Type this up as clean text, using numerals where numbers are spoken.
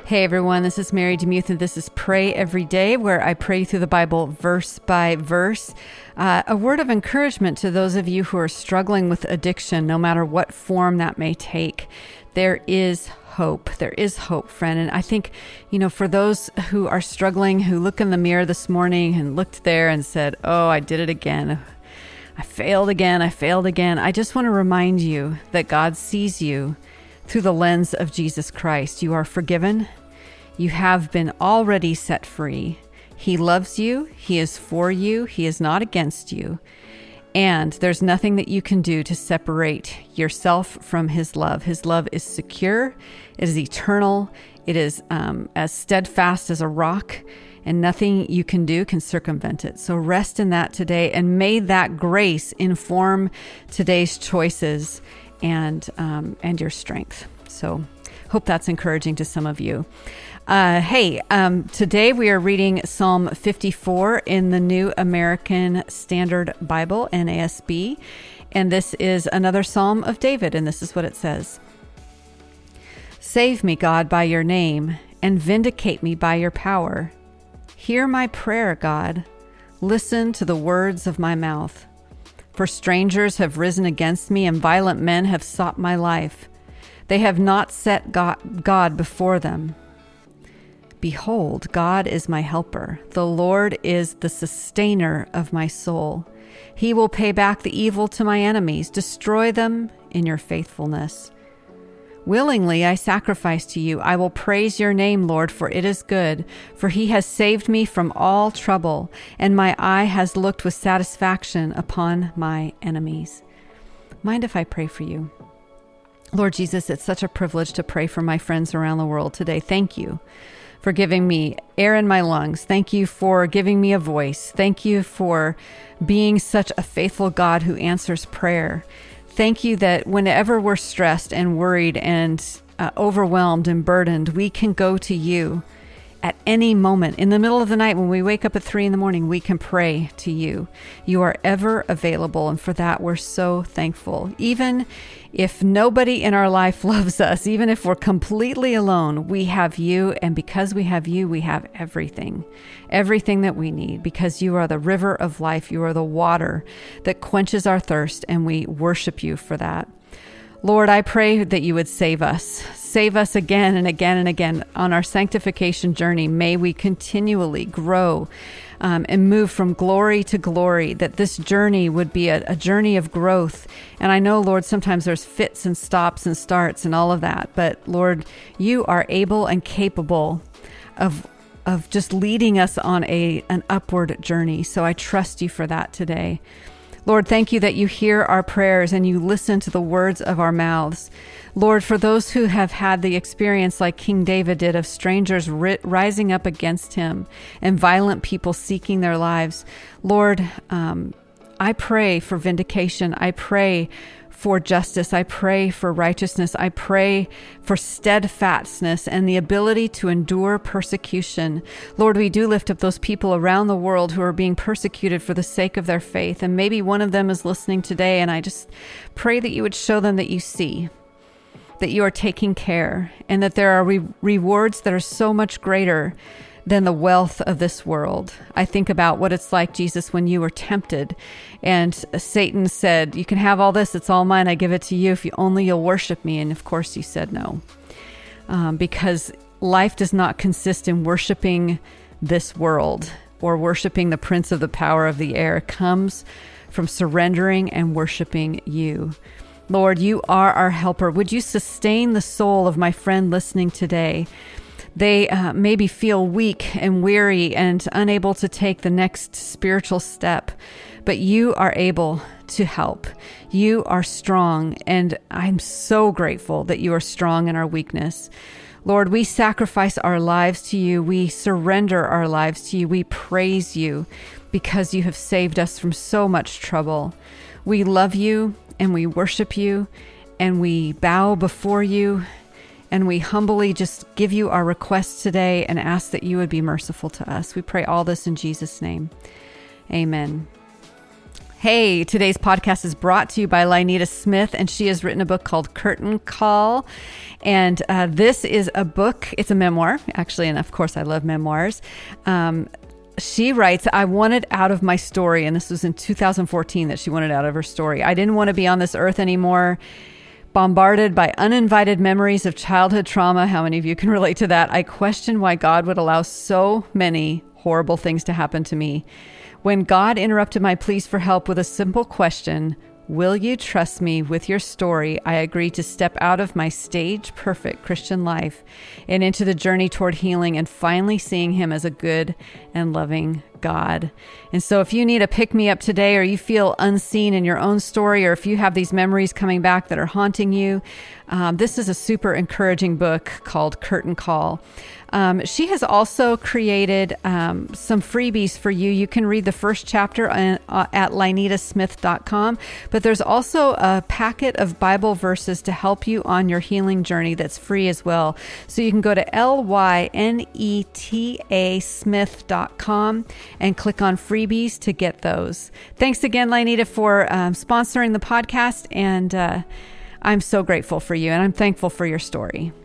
Hey everyone, this is Mary DeMuth, and this is Pray Every Day, where I pray through the Bible verse by verse. A word of encouragement to those of you who are struggling with addiction, no matter what form that may take. There is hope. There is hope, friend. And I think, for those who are struggling, who look in the mirror this morning and looked there and said, oh, I did it again. I failed again. I just want to remind you that God sees you through the lens of Jesus Christ. You are forgiven. You have been already set free. He loves you. He is for you. He is not against you. And there's nothing that you can do to separate yourself from His love. His love is secure. It is eternal. It is as steadfast as a rock, and nothing you can do can circumvent it. So rest in that today, and may that grace inform today's choices and your strength. So hope that's encouraging to some of you. Today we are reading Psalm 54 in the New American Standard Bible, NASB, and this is another Psalm of David, and this is what it says. Save me, God, by your name, and vindicate me by your power. Hear my prayer, God. Listen to the words of my mouth. For strangers have risen against me, and violent men have sought my life. They have not set God before them. Behold, God is my helper. The Lord is the sustainer of my soul. He will pay back the evil to my enemies, destroy them in your faithfulness. Willingly I sacrifice to you. I will praise your name, Lord, for it is good. For he has saved me from all trouble, and my eye has looked with satisfaction upon my enemies. Mind if I pray for you? Lord Jesus, it's such a privilege to pray for my friends around the world today. Thank you for giving me air in my lungs. Thank you for giving me a voice. Thank you for being such a faithful God who answers prayer. Thank you that whenever we're stressed and worried and overwhelmed and burdened, we can go to you at any moment. In the middle of the night, when we wake up at 3 a.m, we can pray to you. You are ever available, and for that, we're so thankful. Even if nobody in our life loves us, even if we're completely alone, we have you, and because we have you, we have everything that we need, because you are the river of life. You are the water that quenches our thirst, and we worship you for that. Lord, I pray that you would save us again and again and again on our sanctification journey. May we continually grow and move from glory to glory, that this journey would be a journey of growth. And I know, Lord, sometimes there's fits and stops and starts and all of that, but Lord, you are able and capable of just leading us on an upward journey. So I trust you for that today. Lord, thank you that you hear our prayers and you listen to the words of our mouths. Lord, for those who have had the experience like King David did of strangers rising up against him and violent people seeking their lives, Lord, I pray for vindication. I pray for justice. I pray for righteousness. I pray for steadfastness and the ability to endure persecution. Lord, we do lift up those people around the world who are being persecuted for the sake of their faith. And maybe one of them is listening today, and I just pray that you would show them that you see, that you are taking care, and that there are rewards that are so much greater than the wealth of this world. I think about what it's like, Jesus, when you were tempted and Satan said, you can have all this, it's all mine, I give it to you if you'll worship me. And of course you said no, because life does not consist in worshiping this world or worshiping the prince of the power of the air. It comes from surrendering and worshiping you. Lord, you are our helper. Would you sustain the soul of my friend listening today? They maybe feel weak and weary and unable to take the next spiritual step, but you are able to help. You are strong, and I'm so grateful that you are strong in our weakness. Lord, we sacrifice our lives to you. We surrender our lives to you. We praise you because you have saved us from so much trouble. We love you, and we worship you, and we bow before you. And we humbly just give you our requests today and ask that you would be merciful to us. We pray all this in Jesus' name. Amen. Hey, today's podcast is brought to you by Lynetta Smith, and she has written a book called Curtain Call. And this is a book, it's a memoir, actually, and of course I love memoirs. She writes, I wanted out of my story, and this was in 2014 that she wanted out of her story. I didn't want to be on this earth anymore, bombarded by uninvited memories of childhood trauma. How many of you can relate to that? I questioned why God would allow so many horrible things to happen to me. When God interrupted my pleas for help with a simple question, will you trust me with your story? I agreed to step out of my stage perfect Christian life and into the journey toward healing and finally seeing him as a good and loving God. And so if you need a pick-me-up today, or you feel unseen in your own story, or if you have these memories coming back that are haunting you, this is a super encouraging book called Curtain Call. She has also created some freebies for you. You can read the first chapter at LynettaSmith.com, but there's also a packet of Bible verses to help you on your healing journey that's free as well. So you can go to LYNETA Smith.com and click on freebies to get those. Thanks again, Lynetta, for sponsoring the podcast, and I'm so grateful for you, and I'm thankful for your story.